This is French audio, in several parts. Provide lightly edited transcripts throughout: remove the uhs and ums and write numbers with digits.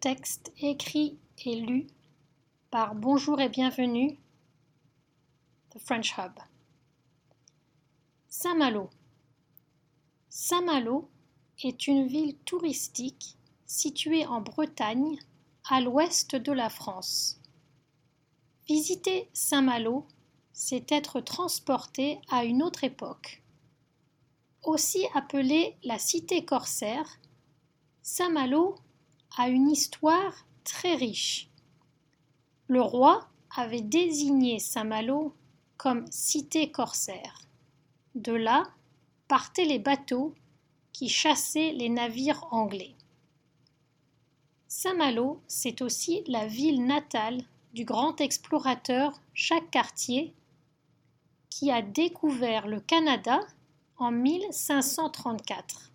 Texte écrit et lu par Bonjour et bienvenue, The French Hub. Saint-Malo. Saint-Malo est une ville touristique située en Bretagne, à l'ouest de la France. Visiter Saint-Malo, c'est être transporté à une autre époque. Aussi appelée la cité corsaire, Saint-Malo a une histoire très riche. Le roi avait désigné Saint-Malo comme cité corsaire. De là partaient les bateaux qui chassaient les navires anglais. Saint-Malo, c'est aussi la ville natale du grand explorateur Jacques Cartier qui a découvert le Canada en 1534.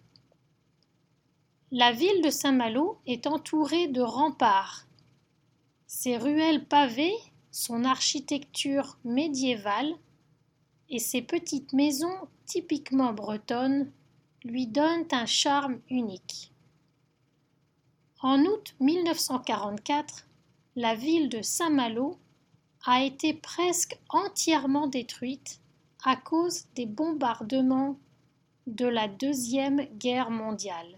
La ville de Saint-Malo est entourée de remparts. Ses ruelles pavées, son architecture médiévale et ses petites maisons typiquement bretonnes lui donnent un charme unique. En août 1944, la ville de Saint-Malo a été presque entièrement détruite à cause des bombardements de la Deuxième Guerre mondiale.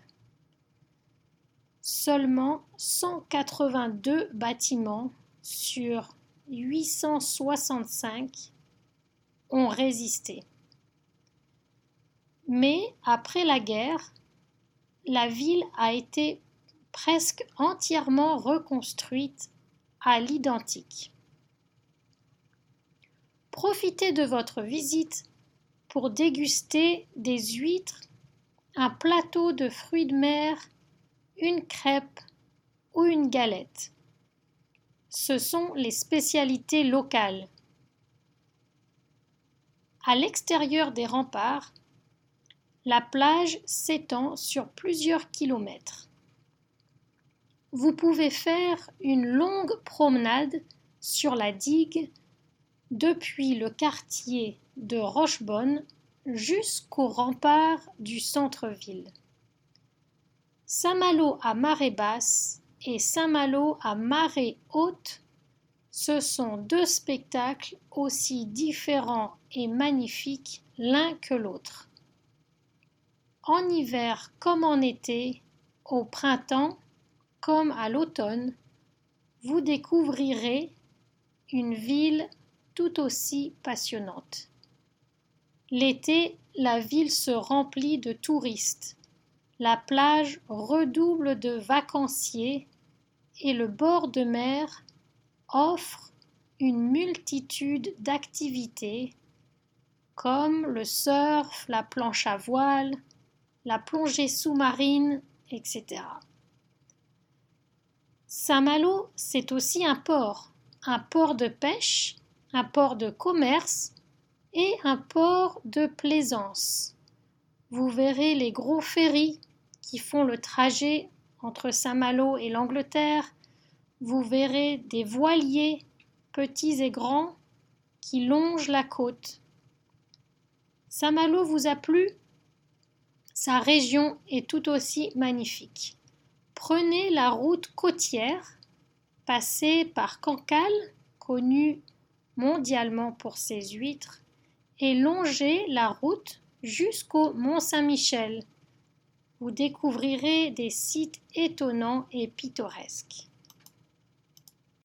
Seulement 182 bâtiments sur 865 ont résisté. Mais après la guerre, la ville a été presque entièrement reconstruite à l'identique. Profitez de votre visite pour déguster des huîtres, un plateau de fruits de mer, une crêpe ou une galette. Ce sont les spécialités locales. À l'extérieur des remparts, la plage s'étend sur plusieurs kilomètres. Vous pouvez faire une longue promenade sur la digue depuis le quartier de Rochebonne jusqu'aux remparts du centre-ville. Saint-Malo à marée basse et Saint-Malo à marée haute, ce sont deux spectacles aussi différents et magnifiques l'un que l'autre. En hiver comme en été, au printemps comme à l'automne, vous découvrirez une ville tout aussi passionnante. L'été, la ville se remplit de touristes. La plage redouble de vacanciers et le bord de mer offre une multitude d'activités comme le surf, la planche à voile, la plongée sous-marine, etc. Saint-Malo, c'est aussi un port de pêche, un port de commerce et un port de plaisance. Vous verrez les gros ferries qui font le trajet entre Saint-Malo et l'Angleterre. Vous verrez des voiliers, petits et grands, qui longent la côte. Saint-Malo vous a plu? Sa région est tout aussi magnifique. Prenez la route côtière, passez par Cancale, connu mondialement pour ses huîtres, et longez la route jusqu'au Mont-Saint-Michel. Vous découvrirez des sites étonnants et pittoresques.